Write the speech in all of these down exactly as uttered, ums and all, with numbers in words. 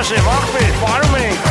Ինչասե վախպեր, պարում ենք։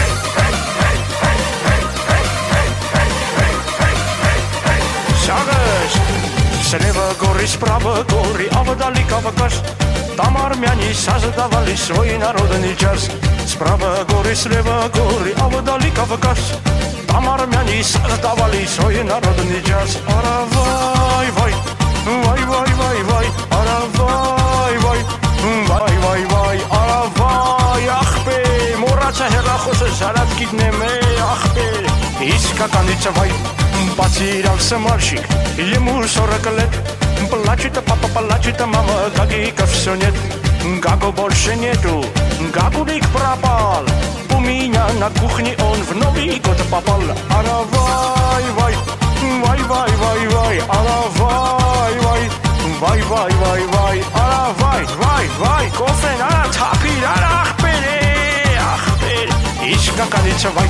Շագշ, Սրևը գորի, սպրավը գորի, ավդալի կավակաշ, Там армяне создавали свой народный час. Справа горы, слева горы, а вдали Кавказ. Там армяне создавали свой народный час. Ара вай, вай, вай, вай, вай, вай, ара вай, вай, вай, вай, вай, ара вай, ախպե, մոռացա հեռախոսը զարաթքիդնեմ է, ախպե, իսկականից վայ, բացի իրավ սմարշիկ, ему сорок лет. Плачет папа, плачет мама, гагиков все нет. Гаго больше нету, Гагулик пропал. У меня на кухне он в Новый год попал. Ара вай, вай, вай, вай, вай, вай, ара вай, вай, вай, вай, вай, вай, ара вай, вай, вай, кофе, ара тапир, ара ахпер, ахпер, искаканица вай.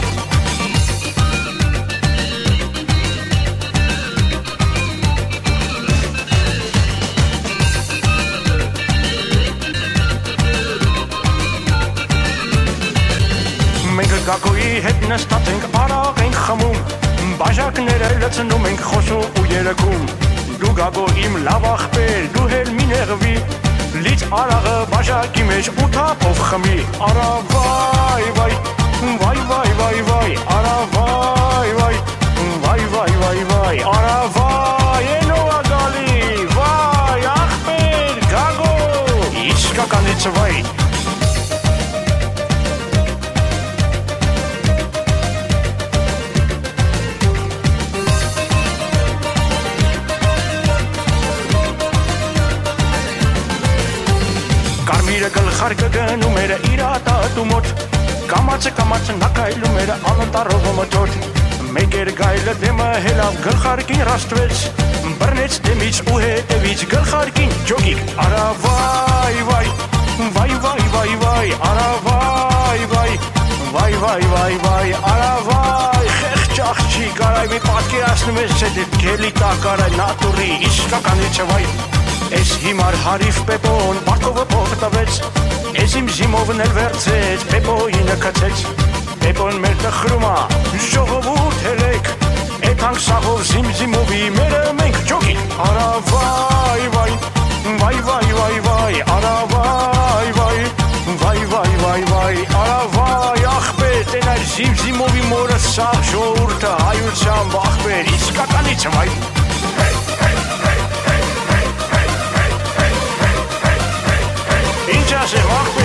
Մենք գակոյի հետ նստած ենք, արաղ ենք խմում, բաժակները լցնում ենք խոսում ու երգում, դու գագո իմ լավ ախպեր, դու հել մի նեղվի, լից արաղը բաժակի մեջ ու թափով խմի, արա վայ, վայ, վայ, վայ, վայ, վայ, արա վայ, վայ, վայ, վայ, վայ, վայ, արա վայ, ենով ագալի, վայ, ախպեր, գագո, իսկականից վայ. Կարմիրը գլխարկը գնում էր իրատատու մոտ, կամացը կամացը նակայլում էր անտարով մտոտ, մեկ էր գայլը դեմը հելավ գլխարկին ռաստվեց, բռնեց դեմից ու հետևից գլխարկին ջոգիկ, արա վայ, վայ, վայ, վայ, վայ, վայ, արա վայ, վայ, վայ, վայ, վայ, վայ, արա վայ, խեղճ աղջիկ, արայ մի պատկերացնում ես դեպ գելի տակ արայ նատուրի, իսկականից վայ. Ես հիմար հարիվ պեպոն բարկովը փող տվեց, ես իմ զիմովն էլ վերցեց, պեպոյինը կծեց, պեպոն մեր տխրումա, ժողովուրդ հելեք, էտ հանք սաղով զիմ զիմովի մերը մենք ջոգի, արա վայ, վայ, վայ, վայ, վայ, վայ, արա վայ, վայ, վայ, վայ, վայ, վայ, արա վայ, ախպեր, տենայր զիմ զիմովի մորը սաղ ժողորդը հայությամբ ախպեր, իսկականից վայ. Ինչասե վախպեր